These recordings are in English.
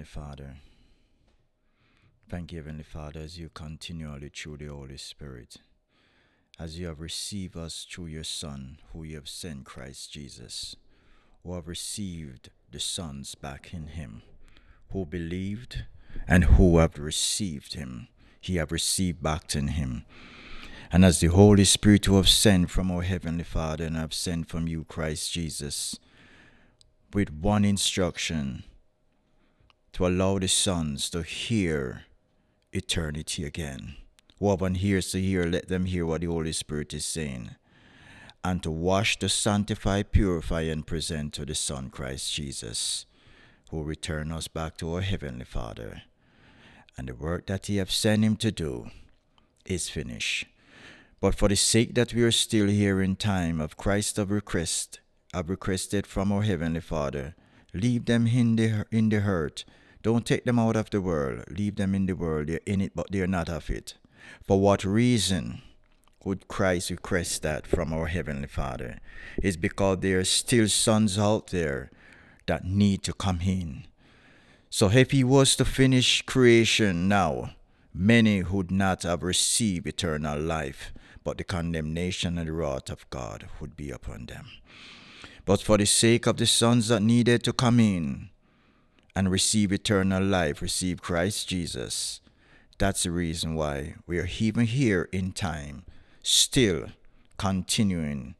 Heavenly Father. Thank you, Heavenly Father, as you continually through the Holy Spirit, as you have received us through your Son, who you have sent, Christ Jesus, who have received the sons back in him, who believed and who have received him. He have received back in him. And as the Holy Spirit who have sent from our Heavenly Father and have sent from you, Christ Jesus, with one instruction, to allow the sons to hear eternity again. Whoever hears to hear, let them hear what the Holy Spirit is saying. And to wash, to sanctify, purify, and present to the Son, Christ Jesus, who return us back to our Heavenly Father. And the work that he have sent him to do is finished. But for the sake that we are still here in time of Christ have requested from our Heavenly Father, leave them in the hurt. Don't take them out of the world. Leave them in the world. They're in it, but they're not of it. For what reason would Christ request that from our Heavenly Father? It's because there are still sons out there that need to come in. So if he was to finish creation now, many would not have received eternal life, but the condemnation and the wrath of God would be upon them. But for the sake of the sons that needed to come in and receive eternal life, receive Christ Jesus, that's the reason why we are even here in time, still continuing.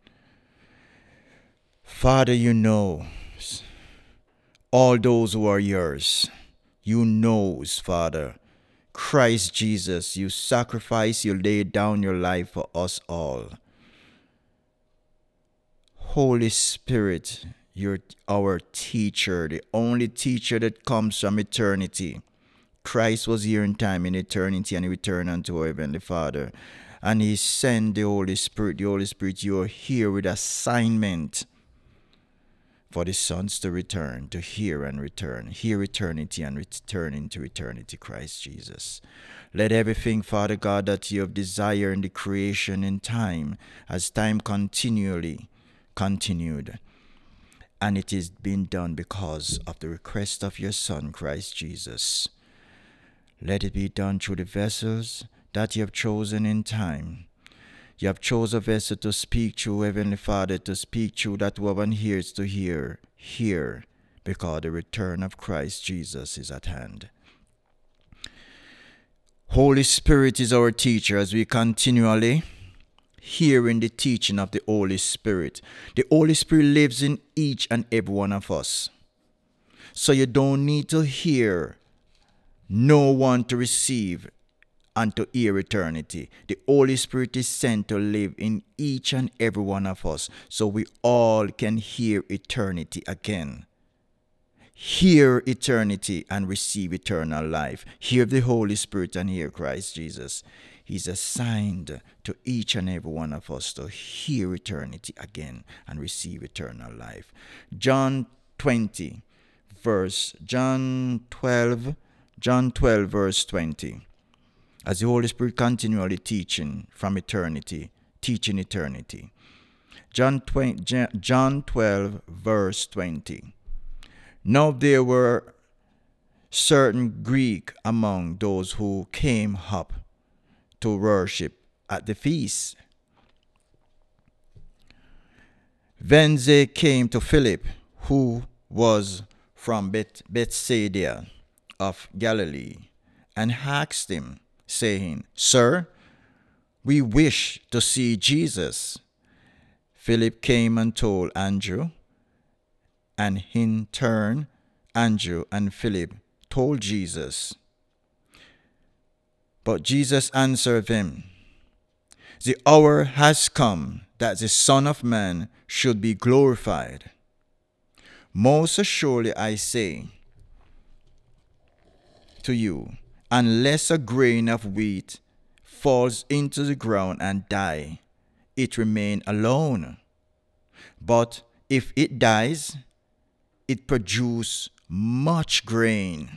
Father, you know all those who are yours. You knows, Father. Christ Jesus, you sacrificed, you laid down your life for us all. Holy Spirit, you're our teacher, the only teacher that comes from eternity. Christ was here in time, in eternity, and he returned unto our Heavenly Father. And he sent the Holy Spirit. The Holy Spirit, you are here with assignment for the sons to return, to hear and return. Hear eternity and return into eternity, Christ Jesus. Let everything, Father God, that you have desired in the creation in time, as time continued, and it is being done because of the request of your Son, Christ Jesus. Let it be done through the vessels that you have chosen in time. You have chosen a vessel to speak through, Heavenly Father, to speak through, that whoever hears to hear, because the return of Christ Jesus is at hand. Holy Spirit is our teacher as we continually hear in the teaching of the Holy Spirit. The Holy Spirit lives in each and every one of us. So you don't need to hear no one to receive and to hear eternity. The Holy Spirit is sent to live in each and every one of us, so we all can hear eternity again. Hear eternity and receive eternal life. Hear the Holy Spirit and hear Christ Jesus. He's assigned to each and every one of us to hear eternity again and receive eternal life. John 12, verse 20. As the Holy Spirit continually teaching from eternity, teaching eternity. John 12, verse 20. Now there were certain Greek among those who came up to worship at the feast. Then they came to Philip, who was from Bethsaida of Galilee, and asked him, saying, Sir, we wish to see Jesus. Philip came and told Andrew, and in turn, Andrew and Philip told Jesus. But Jesus answered them, The hour has come that the Son of Man should be glorified. Most assuredly I say to you, unless a grain of wheat falls into the ground and die, it remains alone. But if it dies, it produces much grain.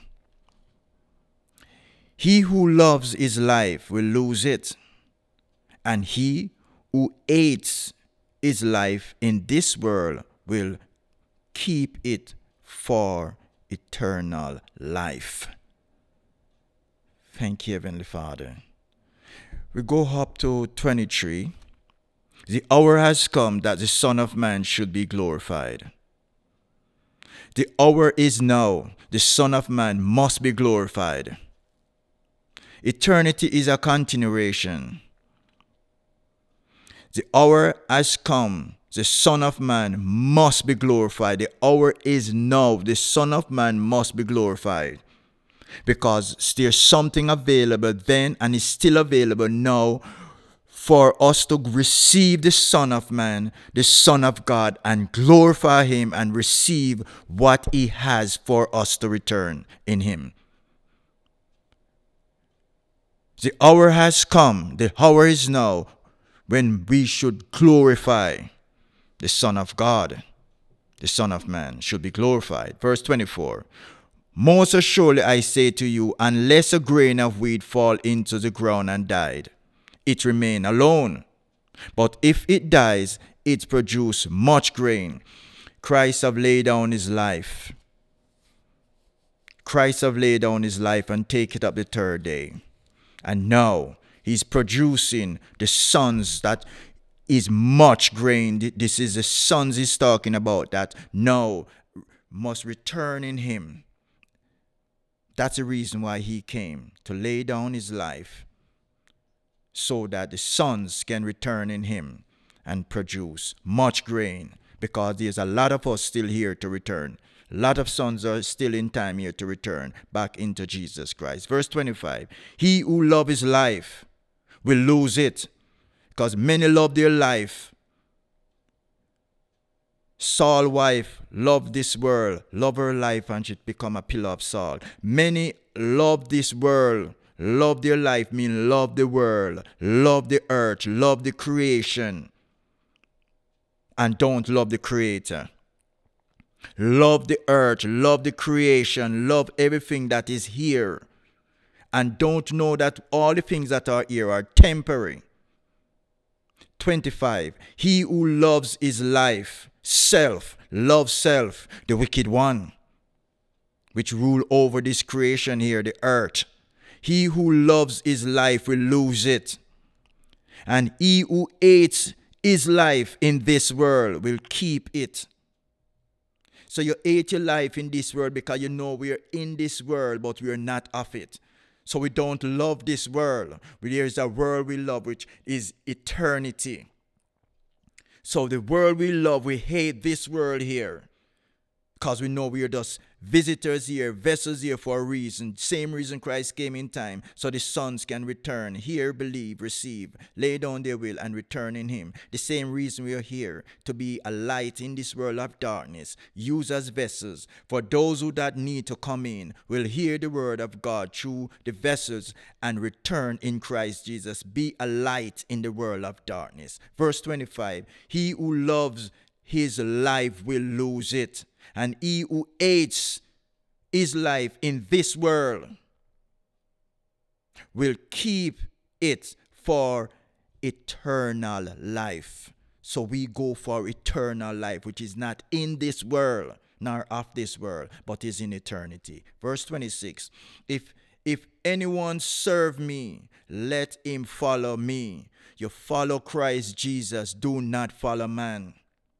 He who loves his life will lose it, and he who hates his life in this world will keep it for eternal life. Thank you, Heavenly Father. We go up to 23. The hour has come that the Son of Man should be glorified. The hour is now. The Son of Man must be glorified. Eternity is a continuation. The hour has come. The Son of Man must be glorified. The hour is now. The Son of Man must be glorified. Because there's something available then and is still available now for us to receive the Son of Man, the Son of God, and glorify Him and receive what He has for us to return in Him. The hour has come, the hour is now, when we should glorify the Son of God. The Son of Man should be glorified. Verse 24. Most assuredly I say to you, unless a grain of wheat fall into the ground and died, it remain alone. But if it dies, it produces much grain. Christ have laid down His life. Christ have laid down His life and take it up the third day. And now He's producing the sons that is much grain. This is the sons He's talking about that now must return in Him. That's the reason why He came, to lay down His life so that the sons can return in Him and produce much grain, because there's a lot of us still here to return. A lot of sons are still in time here to return back into Jesus Christ. Verse 25. He who loves his life will lose it, because many love their life. Saul's wife loved this world, love her life, and she become a pillar of salt. Many love this world, love their life, mean love the world, love the earth, love the creation, and don't love the Creator. Love the earth, love the creation, love everything that is here, and don't know that all the things that are here are temporary. 25. He who loves his life, loves self, the wicked one, which rule over this creation here, the earth. He who loves his life will lose it. And he who hates his life in this world will keep it. So you hate your life in this world because you know we are in this world, but we are not of it. So we don't love this world. There is a world we love, which is eternity. So the world we love, we hate this world here, because we know we are just visitors here, vessels here for a reason. Same reason Christ came in time, so the sons can return, hear, believe, receive, lay down their will, and return in Him. The same reason we are here, to be a light in this world of darkness, used as vessels for those who that need to come in, will hear the word of God through the vessels and return in Christ Jesus. Be a light in the world of darkness. Verse 25, he who loves his life will lose it, and he who hates his life in this world will keep it for eternal life. So we go for eternal life, which is not in this world, nor of this world, but is in eternity. Verse 26, if anyone serve me, let him follow me. You follow Christ Jesus, do not follow man.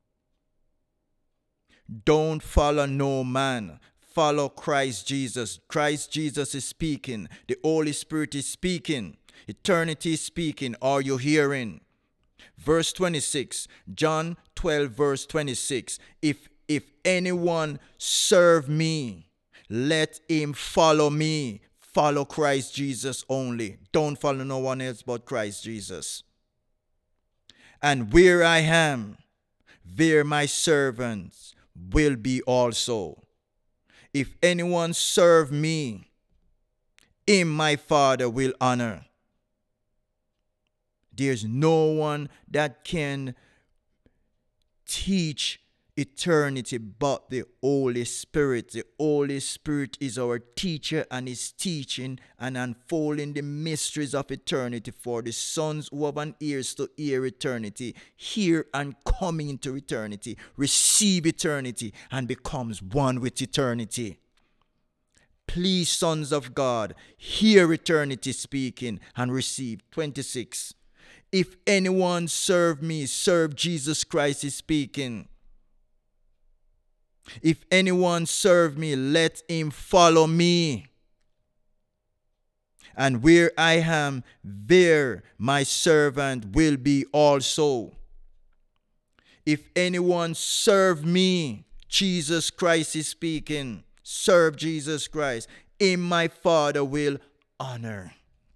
Don't follow no man. Follow Christ Jesus. Christ Jesus is speaking. The Holy Spirit is speaking. Eternity is speaking. Are you hearing? Verse 26. John 12 verse 26. If anyone serve me, let him follow me. Follow Christ Jesus only. Don't follow no one else but Christ Jesus. And where I am, there my servants will be also. If anyone serve me, him my Father will honor. There's no one that can teach eternity but the Holy Spirit. The Holy Spirit is our teacher and is teaching and unfolding the mysteries of eternity for the sons who have an ears to hear eternity, hear and come into eternity, receive eternity, and becomes one with eternity. Please, sons of God, hear eternity speaking and receive. 26. If anyone serve me, serve Jesus Christ is speaking. If anyone serve me, let him follow me. And where I am, there my servant will be also. If anyone serve me, Jesus Christ is speaking. Serve Jesus Christ. Him my Father will honor.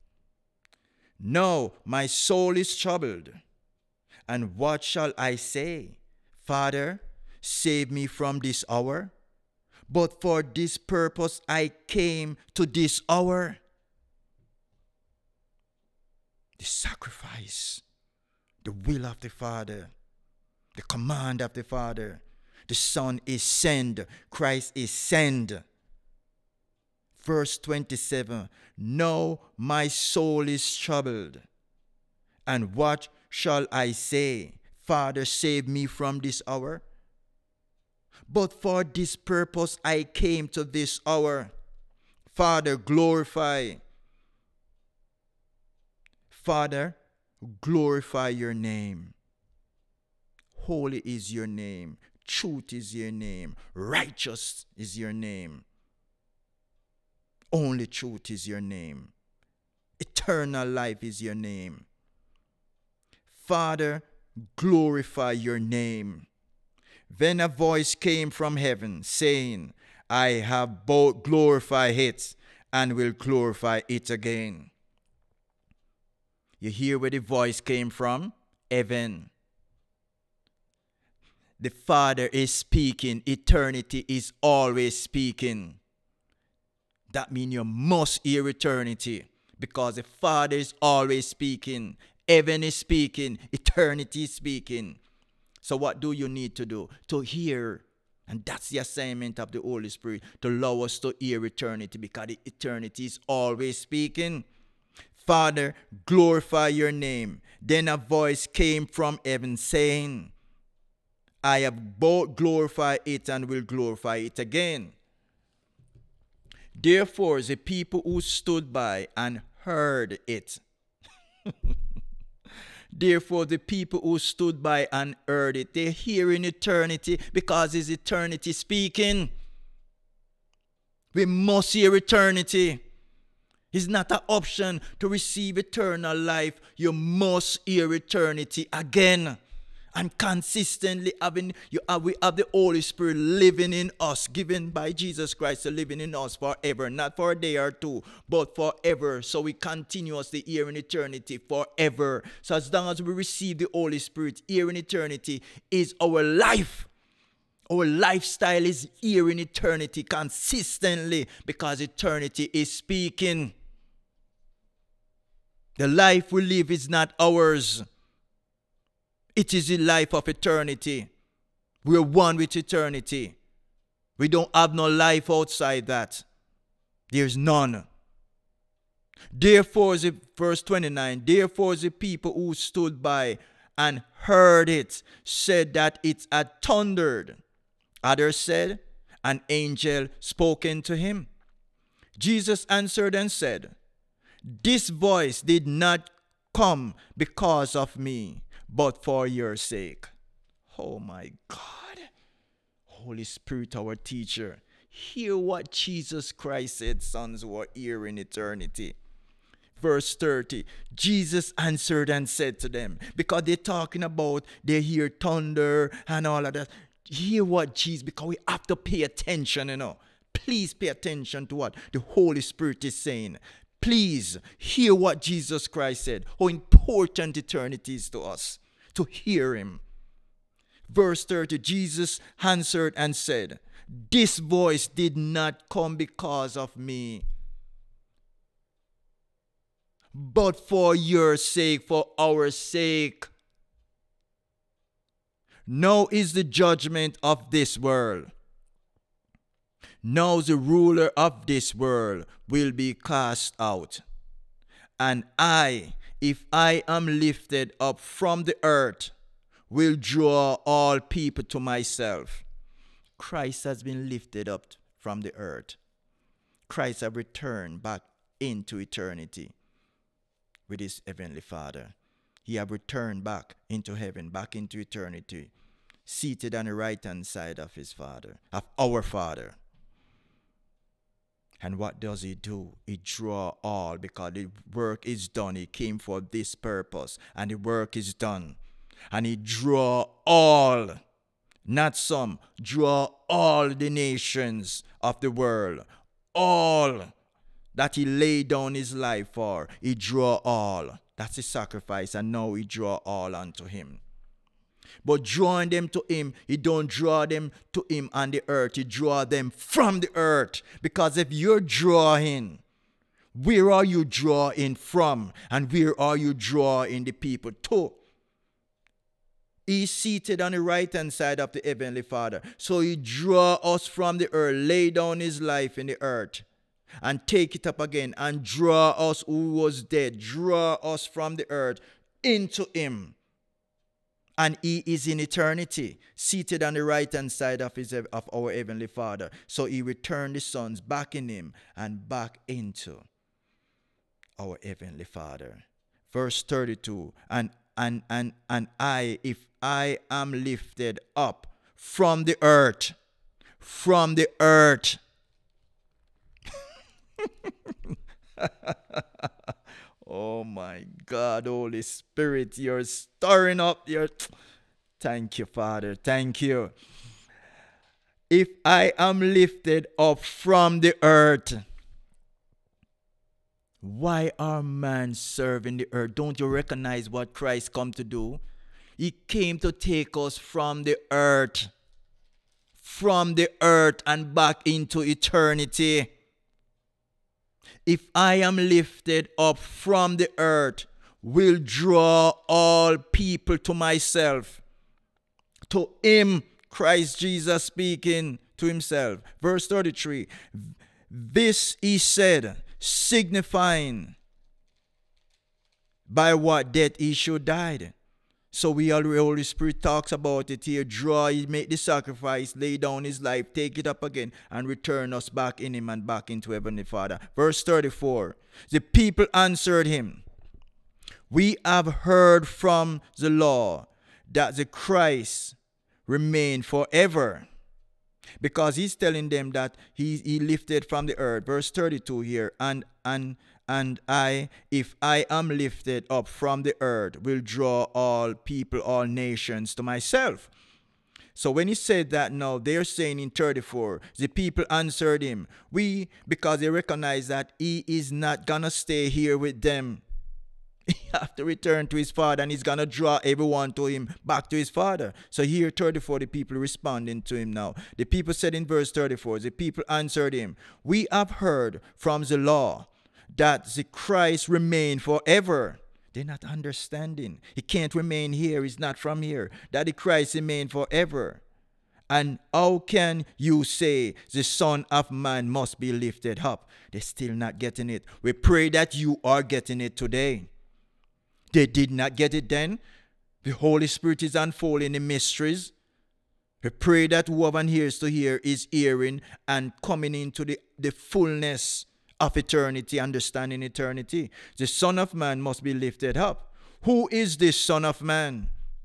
No, my soul is troubled. And what shall I say? Father, save me from this hour. But for this purpose I came to this hour. The sacrifice, the will of the Father, the command of the Father. The Son is sent. Christ is sent. Verse 27. No, my soul is troubled. And what shall I say? Father, save me from this hour. But for this purpose I came to this hour. Father, glorify. Father, glorify your name. Holy is your name. Truth is your name. Righteous is your name. Only truth is your name. Eternal life is your name. Father, glorify your name. Then a voice came from heaven saying, I have both glorified it and will glorify it again. You hear where the voice came from? Heaven. The Father is speaking. Eternity is always speaking. That means you must hear eternity, because the Father is always speaking. Heaven is speaking. Eternity is speaking. So what do you need to do? To hear. And that's the assignment of the Holy Spirit, to allow us to hear eternity, because the eternity is always speaking. Father, glorify your name. Then a voice came from heaven saying, I have both glorified it and will glorify it again. Therefore, the people who stood by and heard it. Therefore, the people who stood by and heard it, they hear in eternity, because it's eternity speaking. We must hear eternity. It's not an option to receive eternal life. You must hear eternity again. And consistently we have the Holy Spirit living in us, given by Jesus Christ, living in us forever. Not for a day or two, but forever. So we continuously hear in eternity forever. So as long as we receive the Holy Spirit, here in eternity is our life. Our lifestyle is here in eternity consistently, because eternity is speaking. The life we live is not ours. It is the life of eternity. We're one with eternity. We don't have no life outside that. There's none. Therefore, verse 29, therefore the people who stood by and heard it said that it had thundered. Others said, an angel spoken to him. Jesus answered and said, this voice did not come because of me, but for your sake. Oh my God. Holy Spirit, our teacher. Hear what Jesus Christ said, sons who are here in eternity. Verse 30. Jesus answered and said to them, because they're talking about they hear thunder and all of that. Hear what Jesus, because we have to pay attention, Please pay attention to what the Holy Spirit is saying. Please hear what Jesus Christ said. How important eternity is to us. To hear him. Verse 30, Jesus answered and said, this voice did not come because of me, but for your sake, for our sake. Now is the judgment of this world. Now the ruler of this world will be cast out. And I, if I am lifted up from the earth, will draw all people to myself. Christ has been lifted up from the earth. Christ have returned back into eternity with his heavenly Father. He have returned back into heaven, back into eternity, seated on the right hand side of his Father, of our Father. And what does he do? He draw all, because the work is done. He came for this purpose, and the work is done. And he draw all, not some, draw all the nations of the world, all that he laid down his life for. He draw all. That's his sacrifice, and now he draw all unto him. But drawing them to him, he don't draw them to him on the earth. He draw them from the earth. Because if you're drawing, where are you drawing from? And where are you drawing the people to? He's seated on the right hand side of the heavenly Father. So he draw us from the earth, lay down his life in the earth, and take it up again, and draw us who was dead, draw us from the earth into him. And he is in eternity, seated on the right hand side of our heavenly Father. So he returned the sons back in him and back into our heavenly Father. Verse 32, and I, if I am lifted up from the earth, oh my God, Holy Spirit, you're stirring up your... Thank you, Father. Thank you. If I am lifted up from the earth, why are man serving the earth? Don't you recognize what Christ come to do? He came to take us from the earth and back into eternity. If I am lifted up from the earth, will draw all people to myself. To him, Christ Jesus speaking to himself. Verse 33, this he said, signifying by what death he should die. So we already, Holy Spirit talks about it here. Draw, he made the sacrifice, lay down his life, take it up again, and return us back in him and back into Heavenly Father. Verse 34, the people answered him, we have heard from the law that the Christ remain forever. Because he's telling them that he lifted from the earth. Verse 32 here, and I, if I am lifted up from the earth, will draw all people, all nations to myself. So when he said that now, they're saying in 34, the people answered him, because they recognize that he is not going to stay here with them. He have to return to his Father, and he's going to draw everyone to him, back to his Father. So here 34, the people responding to him now. The people said in verse 34, the people answered him, we have heard from the law that the Christ remain forever. They're not understanding. He can't remain here. He's not from here. That the Christ remain forever. And how can you say the Son of Man must be lifted up? They're still not getting it. We pray that you are getting it today. They did not get it then. The Holy Spirit is unfolding the mysteries. We pray that whoever hears to hear is hearing and coming into the fullness of eternity, understanding eternity. The Son of Man must be lifted up. Who is this Son of Man?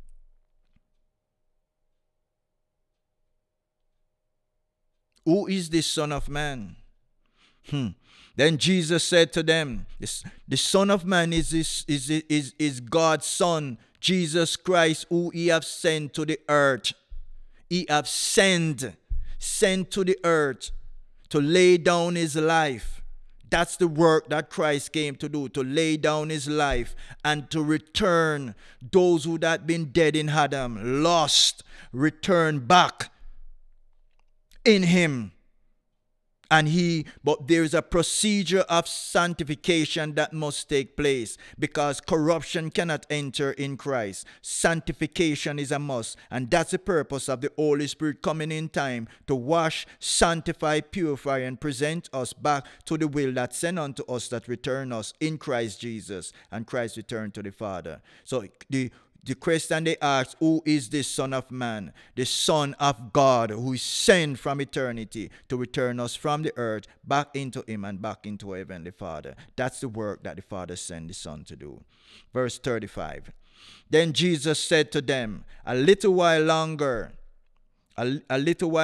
Who is this Son of Man? Then Jesus said to them, the Son of Man is God's Son, Jesus Christ, who he have sent to the earth. He have sent to the earth to lay down his life. That's the work that Christ came to do, to lay down his life and to return those who had been dead in Adam, lost, return back in him. But there is a procedure of sanctification that must take place, because corruption cannot enter in Christ. Sanctification is a must, and that's the purpose of the Holy Spirit coming in time to wash, sanctify, purify, and present us back to the will that sent unto us, that return us in Christ Jesus, and Christ returned to the Father. So the question they asked, who is this Son of Man? The Son of God, who is sent from eternity to return us from the earth back into him and back into our Heavenly Father. That's the work that the Father sent the Son to do. Verse 35. Then Jesus said to them, a little while longer, the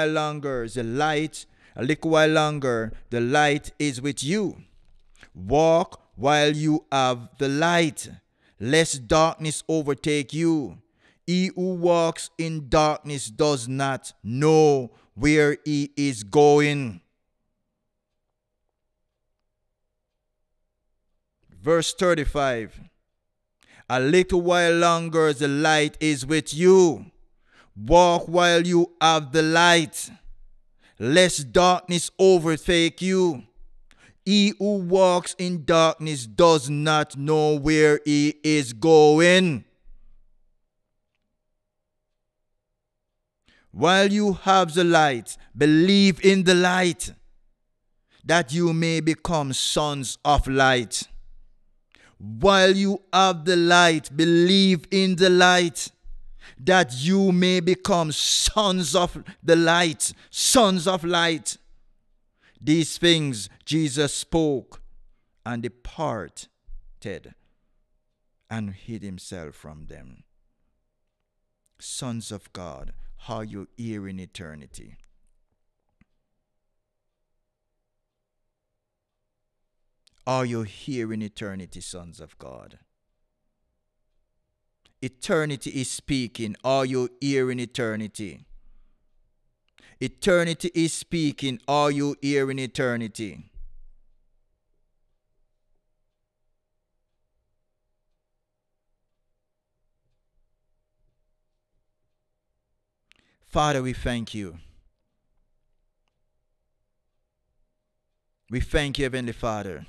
light is with you. Walk while you have the light, lest darkness overtake you. He who walks in darkness does not know where he is going. Verse 35. A little while longer the light is with you. Walk while you have the light, lest darkness overtake you. He who walks in darkness does not know where he is going. While you have the light, believe in the light, that you may become sons of light. While you have the light, believe in the light, that you may become sons of the light, sons of light. These things Jesus spoke and departed and hid himself from them. Sons of God, how you hear in eternity. Are you here in eternity, sons of God? Eternity is speaking. Are you here in eternity? Eternity is speaking. Are you here in eternity? Father, we thank you. We thank you, Heavenly Father.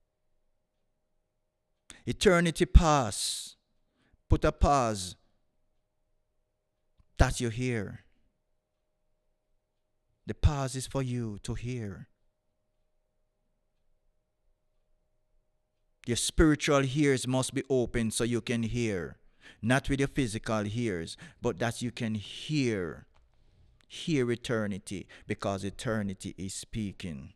Eternity past. Put a pause that you hear. The pause is for you to hear. Your spiritual ears must be open so you can hear. Not with your physical ears, but that you can hear. Hear eternity, because eternity is speaking.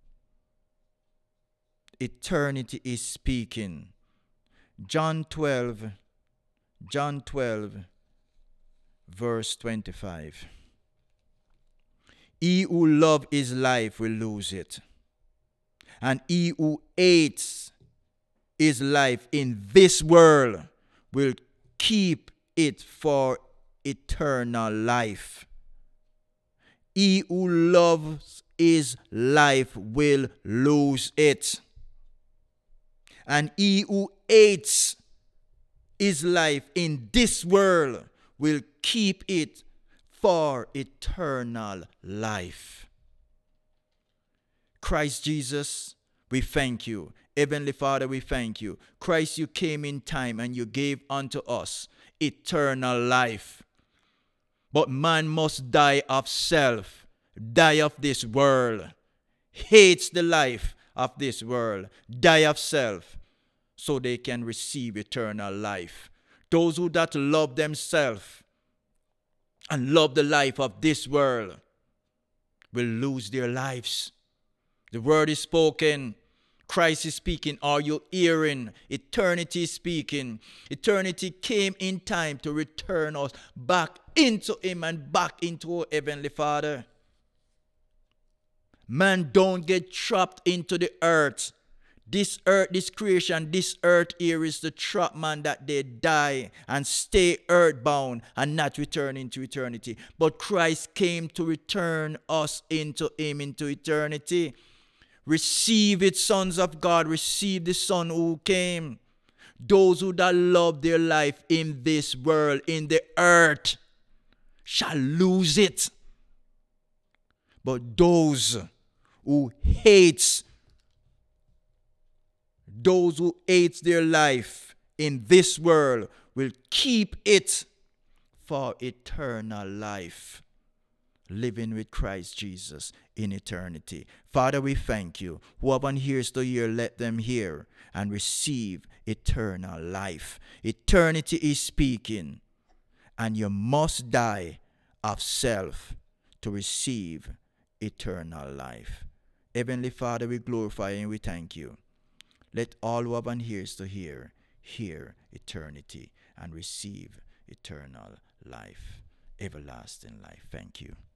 Eternity is speaking. John 12, verse 25. He who loves his life will lose it. And he who hates his life in this world will keep it for eternal life. He who loves his life will lose it. And he who hates his life in this world will keep it for eternal life. Christ Jesus, we thank you. Heavenly Father, we thank you. Christ, you came in time and you gave unto us eternal life. But man must die of self, die of this world, hates the life of this world, die of self, so they can receive eternal life. Those who that love themselves and love the life of this world will lose their lives. The word is spoken. Christ is speaking. Are you hearing? Eternity is speaking. Eternity came in time to return us back into him and back into our Heavenly Father. Man don't get trapped into the earth. This earth, this creation, this earth here is the trap, man, that they die and stay earthbound and not return into eternity. But Christ came to return us into him, into eternity. Receive it, sons of God. Receive the Son who came. Those who that love their life in this world, in the earth, shall lose it. But those who hate their life in this world will keep it for eternal life. living with Christ Jesus in eternity. Father, we thank you. Whoever hears to hear, let them hear and receive eternal life. Eternity is speaking, and you must die of self to receive eternal life. Heavenly Father, we glorify and we thank you. Let all who have an ears to hear eternity and receive eternal life, everlasting life. Thank you.